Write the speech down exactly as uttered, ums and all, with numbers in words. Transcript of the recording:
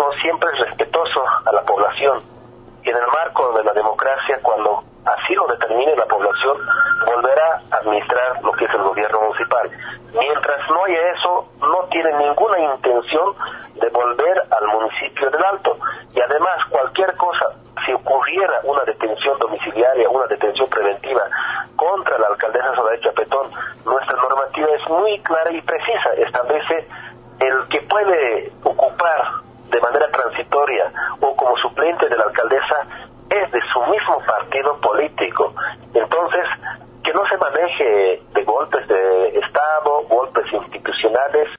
siempre es respetuoso a la población. Y en el marco de la democracia, cuando así lo determine la población, volverá a administrar lo que es el gobierno municipal. Mientras no haya eso, no tiene ninguna intención de volver al municipio del Alto. Y además, cualquier cosa, si ocurriera una detención domiciliaria, una detención preventiva contra la alcaldesa Soledad Chapetón, nuestra normativa es muy clara y precisa. Establece el que puede ocupar de manera transitoria o como suplente de la alcaldesa es de su mismo partido político. Entonces, que no se maneje de golpes de Estado, golpes institucionales,